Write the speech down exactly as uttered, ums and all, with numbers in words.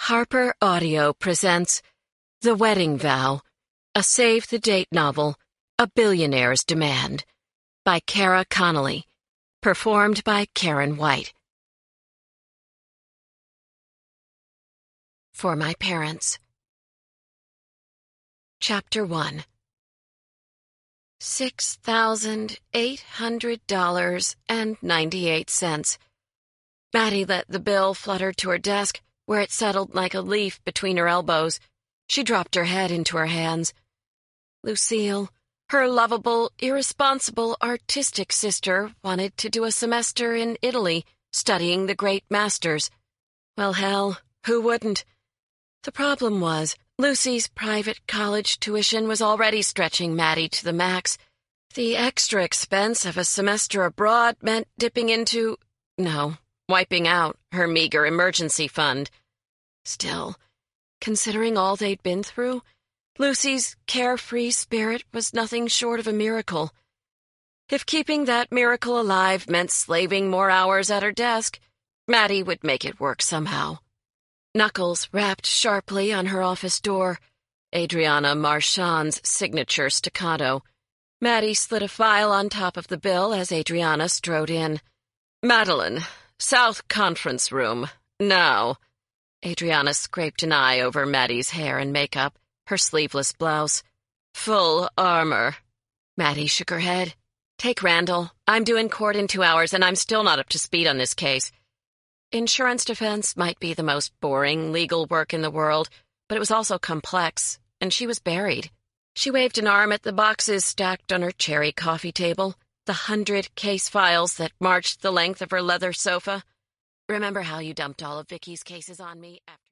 Harper Audio presents The Wedding Vow, a save-the-date novel, A Billionaire's Demand, by Kara Connolly, performed by Karen White. For My Parents. Chapter one. Six thousand eight hundred dollars and ninety-eight cents. Maddie let the bill flutter to her desk, where it settled like a leaf between her elbows. She dropped her head into her hands. Lucille, her lovable, irresponsible, artistic sister, wanted to do a semester in Italy, studying the great masters. Well, hell, who wouldn't? The problem was, Lucy's private college tuition was already stretching Maddie to the max. The extra expense of a semester abroad meant dipping into... no, wiping out her meager emergency fund. Still, considering all they'd been through, Lucy's carefree spirit was nothing short of a miracle. If keeping that miracle alive meant slaving more hours at her desk, Maddie would make it work somehow. Knuckles rapped sharply on her office door, Adriana Marchand's signature staccato. Maddie slid a file on top of the bill as Adriana strode in. "Madeline, South Conference Room, now." Adriana scraped an eye over Maddie's hair and makeup, her sleeveless blouse. "Full armor." Maddie shook her head. "Take Randall. I'm due in court in two hours, and I'm still not up to speed on this case." Insurance defense might be the most boring legal work in the world, but it was also complex, and she was buried. She waved an arm at the boxes stacked on her cherry coffee table, the hundred case files that marched the length of her leather sofa. "Remember how you dumped all of Vicky's cases on me after..."